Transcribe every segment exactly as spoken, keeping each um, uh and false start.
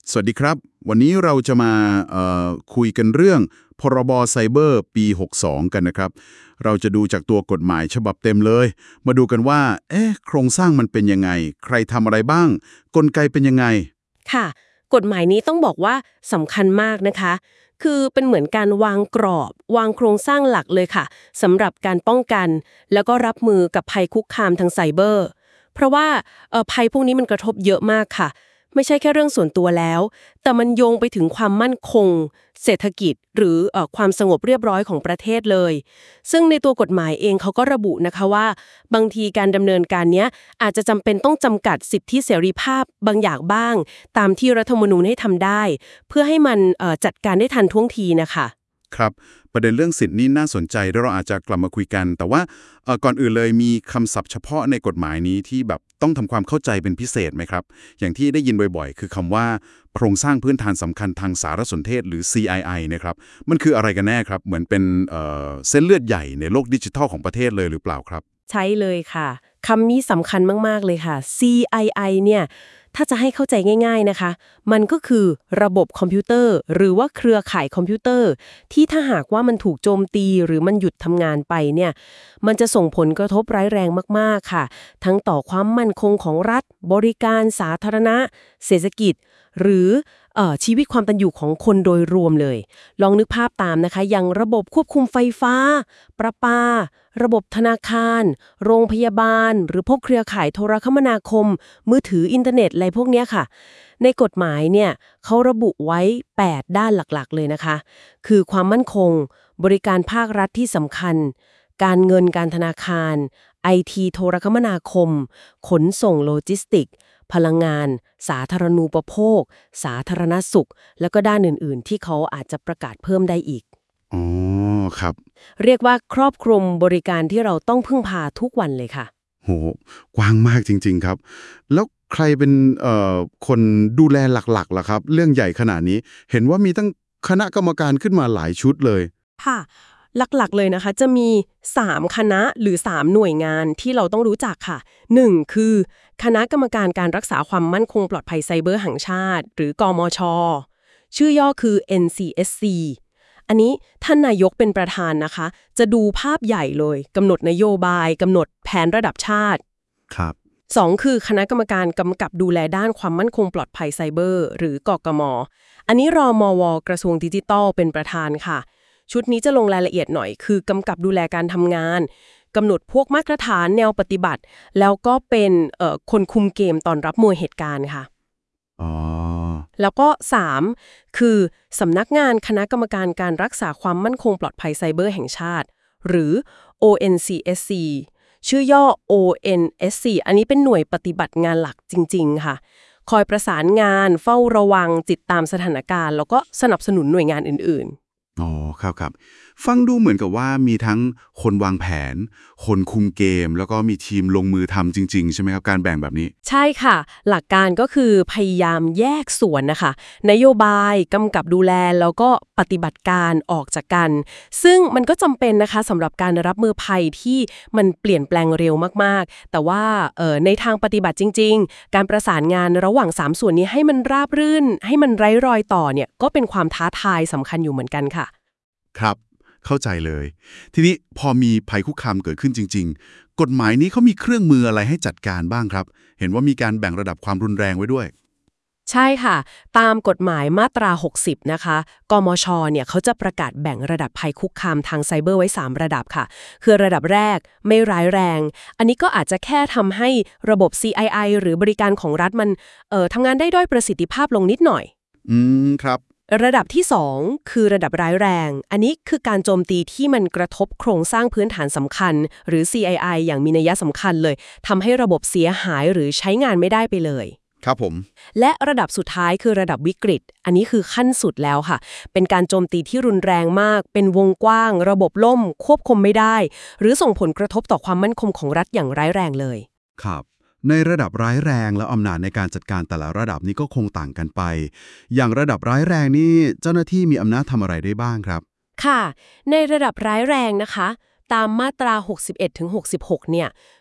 สวัสดีครับวันนี้เราจะมาเอ่อคุยกันเรื่องพรบไซเบอร์ปีหกสิบสองกันนะครับเราจะดูจากตัวกฎหมายฉบับเต็มเลยมาดูกันว่าเอ๊ะโครงสร้างมันเป็นยังไงใครทำอะไรบ้างกลไกเป็นยังไงค่ะกฎหมายนี้ต้องบอกว่าสำคัญมากนะคะคือเป็นเหมือนการวางกรอบวางโครงสร้างหลักเลยค่ะสำหรับการป้องกันแล้วก็รับมือกับภัยคุกคามทางไซเบอร์เพราะว่าเอ่อภัยพวกนี้มันกระทบเยอะมากค่ะไม่ใช่แค่เรื่องส่วนตัวแล้วแต่มันโยงไปถึงความมั่นคงเศรษฐกิจหรือเอ่อความสงบเรียบร้อยของประเทศเลยซึ่งในตัวกฎหมายเองเขาก็ระบุนะคะว่าบางทีการดำเนินการเนี้ยอาจจะจำเป็นต้องจำกัดสิทธิเสรีภาพบางอย่างบ้างตามที่รัฐธรรมนูญให้ทำได้เพื่อให้มันเอ่อจัดการได้ทันท่วงทีนะคะครับประเด็นเรื่องสิทธิ์นี่น่าสนใจเดี๋ยวเราอาจจะกลับมาคุยกันแต่ว่าเอ่อก่อนอื่นเลยมีคำศัพท์เฉพาะในกฎหมายนี้ที่แบบต้องทำความเข้าใจเป็นพิเศษไหมครับอย่างที่ได้ยินบ่อยๆคือคำว่าโครงสร้างพื้นฐานสำคัญทางสารสนเทศหรือ ซี ไอ ไอ นะครับมันคืออะไรกันแน่ครับเหมือนเป็นเอ่อเส้นเลือดใหญ่ในโลกดิจิทัลของประเทศเลยหรือเปล่าครับใช่เลยค่ะคำนี้สำคัญมากๆเลยค่ะ ซี ไอ ไอ เนี่ยถ้าจะให้เข้าใจง่ายๆนะคะมันก็คือระบบคอมพิวเตอร์หรือว่าเครือข่ายคอมพิวเตอร์ที่ถ้าหากว่ามันถูกโจมตีหรือมันหยุดทำงานไปเนี่ยมันจะส่งผลกระทบร้ายแรงมากๆค่ะทั้งต่อความมั่นคงของรัฐบริการสาธารณะเศรษฐกิจหรือเอ่อชีวิตความเป็นอยู่ของคนโดยรวมเลยลองนึกภาพตามนะคะอย่างระบบควบคุมไฟฟ้าประปาระบบธนาคารโรงพยาบาลหรือพวกเครือข่ายโทรคมนาคมมือถืออินเทอร์เน็ตอะไรพวกเนี้ยค่ะในกฎหมายเนี่ยเขาระบุไว้แปดด้านหลักๆเลยนะคะคือความมั่นคงบริการภาครัฐที่สำคัญการเงินการธนาคารไอทีโทรคมนาคมขนส่งโลจิสติกพลังงานสาธารณูปโภคสาธารณสุขแล้วก็ด้านอื่นๆที่เขาอาจจะประกาศเพิ่มได้อีกอ๋อครับเรียกว่าครอบคลุมบริการที่เราต้องพึ่งพาทุกวันเลยค่ะโหกว้างมากจริงๆครับแล้วใครเป็นเอ่อคนดูแลหลักๆล่ะครับเรื่องใหญ่ขนาดนี้เห็นว่ามีตั้งคณะกรรมการขึ้นมาหลายชุดเลยค่ะหลักๆเลยนะคะจะมีสามคณะหรือสามหน่วยงานที่เราต้องรู้จักค่ะหนึ่งคือคณะกรรมการการรักษาความมั่นคงปลอดภัยไซเบอร์แห่งชาติหรือกมช.ชื่อย่อคือ เอ็น ซี เอส ซี อันนี้ท่านนายกเป็นประธานนะคะจะดูภาพใหญ่เลยกำหนดนโยบายกำหนดแผนระดับชาติครับสองคือคณะกรรมการกำกับดูแลด้านความมั่นคงปลอดภัยไซเบอร์หรือกกม.อันนี้รมว.กระทรวงดิจิทัลเป็นประธานค่ะชุดนี้จะลงรายละเอียดหน่อยคือกำกับดูแลการทำงานกำหนดพวกมาตรฐานแนวปฏิบัติแล้วก็เป็นเอ่อคนคุมเกมตอนรับมือเหตุการณ์ค่ะอ๋อแล้วก็สามคือสำนักงานคณะกรรมการการรักษาความมั่นคงปลอดภัยไซเบอร์แห่งชาติหรือ โอ เอ็น ซี เอส ซี ชื่อย่อ โอ เอ็น เอส ซี อันนี้เป็นหน่วยปฏิบัติงานหลักจริงๆค่ะคอยประสานงานเฝ้าระวังติดตามสถานการณ์แล้วก็สนับสนุนหน่วยงานอื่นๆอ๋อครับครับฟังดูเหมือนกับว่ามีทั้งคนวางแผนคนคุมเกมแล้วก็มีทีมลงมือทำจริงๆใช่ไหมครับการแบ่งแบบนี้ใช่ค่ะหลักการก็คือพยายามแยกส่วนนะคะนโยบายกำกับดูแลแล้วก็ปฏิบัติการออกจากกันซึ่งมันก็จำเป็นนะคะสำหรับการรับมือภัยที่มันเปลี่ยนแปลงเร็วมากๆแต่ว่าเอ่อในทางปฏิบัติจริงๆการประสานงานระหว่างสามส่วนนี้ให้มันราบรื่นให้มันไร้รอยต่อเนี่ยก็เป็นความท้าทายสำคัญอยู่เหมือนกันค่ะครับเข้าใจเลยทีนี้พอมีภัยคุกคามเกิดขึ้นจริงๆกฎหมายนี้เขามีเครื่องมืออะไรให้จัดการบ้างครับเห็นว่ามีการแบ่งระดับความรุนแรงไว้ด้วยใช่ค่ะตามกฎหมายมาตราหกสิบนะคะกมชเนี่ยเขาจะประกาศแบ่งระดับภัยคุกคามทางไซเบอร์ไว้สามระดับค่ะคือระดับแรกไม่ร้ายแรงอันนี้ก็อาจจะแค่ทำให้ระบบ ซี ไอ ไอ หรือบริการของรัฐมันเอ่อทำงานได้ด้อยประสิทธิภาพลงนิดหน่อยอืมครับระดับที่สองคือระดับร้ายแรงอันนี้คือการโจมตีที่มันกระทบโครงสร้างพื้นฐานสำคัญหรือ ซี ไอ ไอ อย่างมีนัยสำคัญเลยทำให้ระบบเสียหายหรือใช้งานไม่ได้ไปเลยครับผมและระดับสุดท้ายคือระดับวิกฤตอันนี้คือขั้นสุดแล้วค่ะเป็นการโจมตีที่รุนแรงมากเป็นวงกว้างระบบล่มควบคุมไม่ได้หรือส่งผลกระทบต่อความมั่นคงของรัฐอย่างร้ายแรงเลยครับในระดับร้ายแรงและอำนาจในการจัดการแต่ละระดับนี้ก็คงต่างกันไปอย่างระดับร้ายแรงนี่เจ้าหน้าที่มีอำนาจทำอะไรได้บ้างครับค่ะในระดับร้ายแรงนะคะตามมาตราหกสิบเอ็ดถึงหกสิบหกเนี่ย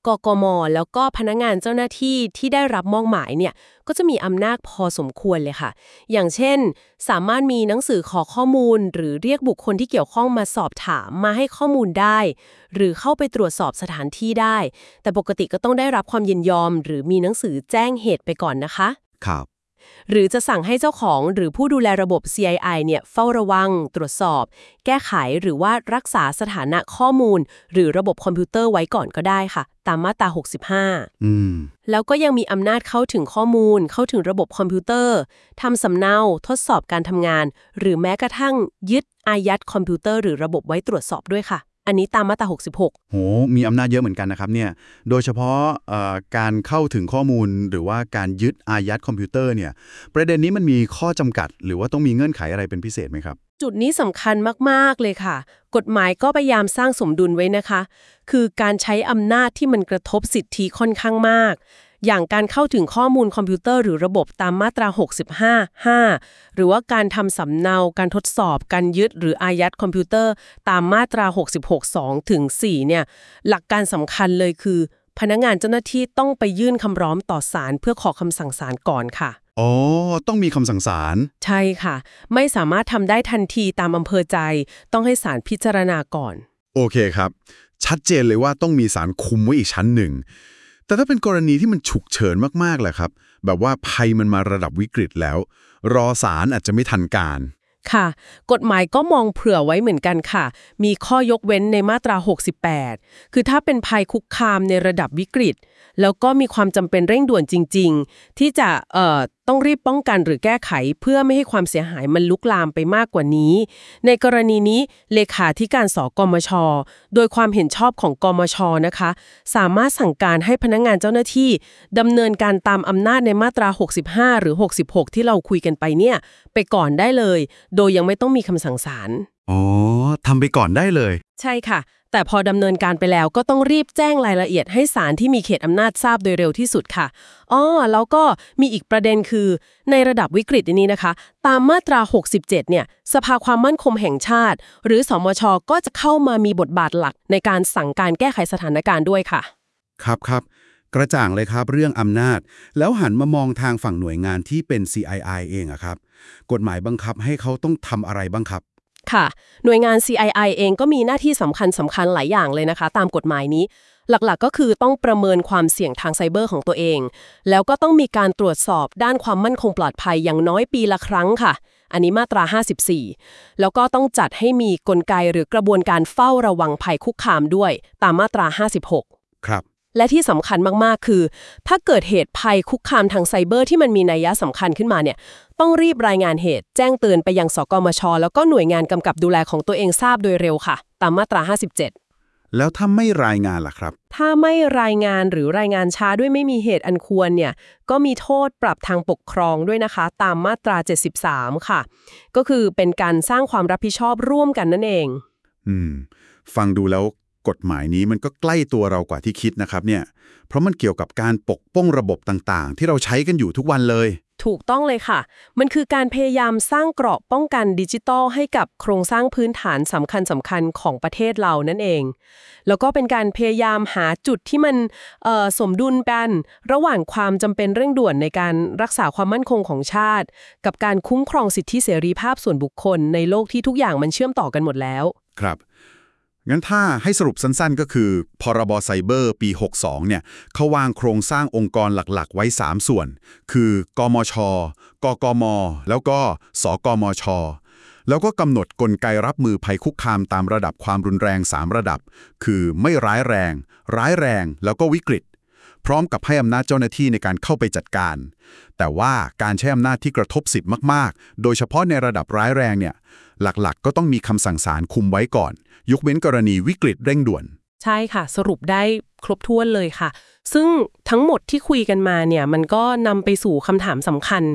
กกม.แล้วก็พนักงานเจ้าหน้าที่ที่ได้รับมอบหมายเนี่ยก็จะมีอำนาจพอสมควรเลยค่ะอย่างเช่นสามารถมีหนังสือขอข้อมูลหรือเรียกบุคคลที่เกี่ยวข้องมาสอบถามมาให้ข้อมูลได้หรือเข้าไปตรวจสอบสถานที่ได้แต่ปกติก็ต้องได้รับความยินยอมหรือมีหนังสือแจ้งเหตุไปก่อนนะคะครับหรือจะสั่งให้เจ้าของหรือผู้ดูแลระบบ ซี ไอ ไอ เนี่ยเฝ้าระวังตรวจสอบแก้ไขหรือว่ารักษาสถานะข้อมูลหรือระบบคอมพิวเตอร์ไว้ก่อนก็ได้ค่ะตามมาตราหกสิบห้าอืมแล้วก็ยังมีอำนาจเข้าถึงข้อมูลเข้าถึงระบบคอมพิวเตอร์ทำสำเนาทดสอบการทำงานหรือแม้กระทั่งยึดอายัดคอมพิวเตอร์หรือระบบไว้ตรวจสอบด้วยค่ะอันนี้ตามมาตราหกสิบหกโหมีอำนาจเยอะเหมือนกันนะครับเนี่ยโดยเฉพาะเอ่อการเข้าถึงข้อมูลหรือว่าการยึดอายัดคอมพิวเตอร์เนี่ยประเด็นนี้มันมีข้อจำกัดหรือว่าต้องมีเงื่อนไขอะไรเป็นพิเศษไหมครับจุดนี้สำคัญมากๆเลยค่ะกฎหมายก็พยายามสร้างสมดุลไว้นะคะคือการใช้อำนาจที่มันกระทบสิทธิค่อนข้างมากอย่างการเข้าถึงข้อมูลคอมพิวเตอร์หรือระบบตามมาตราหกสิบห้า ห้าหรือว่าการทำสำเนาการทดสอบการยึดหรืออายัดคอมพิวเตอร์ตามมาตราหกสิบหก สองถึงสี่เนี่ยหลักการสำคัญเลยคือพนักงานเจ้าหน้าที่ต้องไปยื่นคำร้องต่อศาลเพื่อขอคำสั่งศาลก่อนค่ะอ๋อต้องมีคำสั่งศาลใช่ค่ะไม่สามารถทำได้ทันทีตามอำเภอใจต้องให้ศาลพิจารณาก่อนโอเคครับชัดเจนเลยว่าต้องมีศาลคุมไว้อีกชั้นหนึ่งแต่ถ้าเป็นกรณีที่มันฉุกเฉินมากๆแหละครับแบบว่าภัยมันมาระดับวิกฤตแล้วรอศาลอาจจะไม่ทันการค่ะกฎหมายก็มองเผื่อไว้เหมือนกันค่ะมีข้อยกเว้นในมาตราหกสิบแปดคือถ้าเป็นภัยคุกคามในระดับวิกฤตแล้วก็มีความจำเป็นเร่งด่วนจริงๆที่จะเอ่อต้องรีบป้องกันหรือแก้ไขเพื่อไม่ให้ความเสียหายมันลุกลามไปมากกว่านี้ในกรณีนี้เลขาธิการสกมชโดยความเห็นชอบของกมชนะคะสามารถสั่งการให้พนักงานเจ้าหน้าที่ดำเนินการตามอำนาจในมาตราหกสิบห้าหรือหกสิบหกที่เราคุยกันไปเนี่ยไปก่อนได้เลยโดยยังไม่ต้องมีคำสั่งศาลอ๋อทำไปก่อนได้เลยใช่ค่ะแต่พอดำเนินการไปแล้วก็ต้องรีบแจ้งรายละเอียดให้ศาลที่มีเขตอำนาจทราบโดยเร็วที่สุดค่ะอ๋อแล้วก็มีอีกประเด็นคือในระดับวิกฤตนี้นะคะตามมาตราหกสิบเจ็ดเนี่ยสภาความมั่นคงแห่งชาติหรือสมชก็จะเข้ามามีบทบาทหลักในการสั่งการแก้ไขสถานการณ์ด้วยค่ะครับครับกระจ่างเลยครับเรื่องอำนาจแล้วหันมามองทางฝั่งหน่วยงานที่เป็น ซี ไอ ไอ เองอะครับกฎหมายบังคับให้เขาต้องทำอะไรบ้างครับค่ะหน่วยงาน ซี ไอ ไอ เองก็มีหน้าที่สำคัญสำคัญหลายอย่างเลยนะคะตามกฎหมายนี้หลักๆก็คือต้องประเมินความเสี่ยงทางไซเบอร์ของตัวเองแล้วก็ต้องมีการตรวจสอบด้านความมั่นคงปลอดภัยอย่างน้อยปีละครั้งค่ะอันนี้มาตราห้าสิบสี่แล้วก็ต้องจัดให้มีกลไกหรือกระบวนการเฝ้าระวังภัยคุกคามด้วยตามมาตราห้าสิบหกครับและที่สำคัญมากๆคือถ้าเกิดเหตุภัยคุกคามทางไซเบอร์ที่มันมีนัยยะสำคัญขึ้นมาเนี่ยต้องรีบรายงานเหตุแจ้งเตือนไปยังสกมชแล้วก็หน่วยงานกำกับดูแลของตัวเองทราบโดยเร็วค่ะตามมาตราห้าสิบเจ็ดแล้วถ้าไม่รายงานล่ะครับถ้าไม่รายงานหรือรายงานช้าด้วยไม่มีเหตุอันควรเนี่ยก็มีโทษปรับทางปกครองด้วยนะคะตามมาตราเจ็ดสิบสามค่ะก็คือเป็นการสร้างความรับผิดชอบร่วมกันนั่นเองอืมฟังดูแล้วกฎหมายนี้มันก็ใกล้ตัวเรากว่าที่คิดนะครับเนี่ยเพราะมันเกี่ยวกับการปกป้องระบบต่างๆที่เราใช้กันอยู่ทุกวันเลยถูกต้องเลยค่ะมันคือการพยายามสร้างเกราะป้องกันดิจิทัลให้กับโครงสร้างพื้นฐานสำคัญสำคัญของประเทศเรานั่นเองแล้วก็เป็นการพยายามหาจุดที่มันสมดุลกันระหว่างความจำเป็นเร่งด่วนในการรักษาความมั่นคงของชาติกับการคุ้มครองสิทธิเสรีภาพส่วนบุคคลในโลกที่ทุกอย่างมันเชื่อมต่อกันหมดแล้วครับงั้นถ้าให้สรุปสั้นๆก็คือพรบไซเบอร์ปีหกสิบสองเนี่ยเขาวางโครงสร้างองค์กรหลักๆไว้สามส่วนคือกมชกกมแล้วก็สกมชแล้วก็กำหนดกลไกรับมือภัยคุกคามตามระดับความรุนแรงสามระดับคือไม่ร้ายแรงร้ายแรงแล้วก็วิกฤตพร้อมกับให้อำนาจเจ้าหน้าที่ในการเข้าไปจัดการแต่ว่าการใช้อำนาจที่กระทบสิทธิ์มากๆโดยเฉพาะในระดับร้ายแรงเนี่ยหลักๆก็ต้องมีคำสั่งศาลคุมไว้ก่อนยกเว้นกรณีวิกฤตเร่งด่วนใช่ค่ะสรุปได้ครบถ้วนเลยค่ะซึ่งทั้งหมดที่คุยกันมาเนี่ยมันก็นำไปสู่คำถามสำคัญ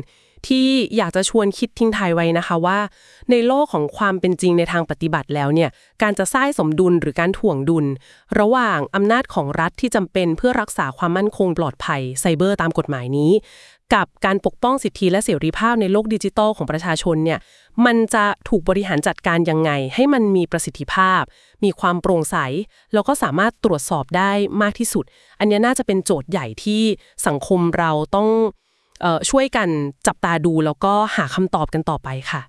ที่อยากจะชวนคิดทิ้งท้ายไว้นะคะว่าในโลกของความเป็นจริงในทางปฏิบัติแล้วเนี่ยการจะสร้างสมดุลหรือการถ่วงดุลระหว่างอำนาจของรัฐที่จำเป็นเพื่อรักษาความมั่นคงปลอดภัยไซเบอร์ตามกฎหมายนี้กับการปกป้องสิทธิและเสรีภาพในโลกดิจิทัลของประชาชนเนี่ยมันจะถูกบริหารจัดการยังไงให้มันมีประสิทธิภาพมีความโปร่งใสแล้วก็สามารถตรวจสอบได้มากที่สุดอันนี้น่าจะเป็นโจทย์ใหญ่ที่สังคมเราต้องเอ่อช่วยกันจับตาดูแล้วก็หาคำตอบกันต่อไปค่ะ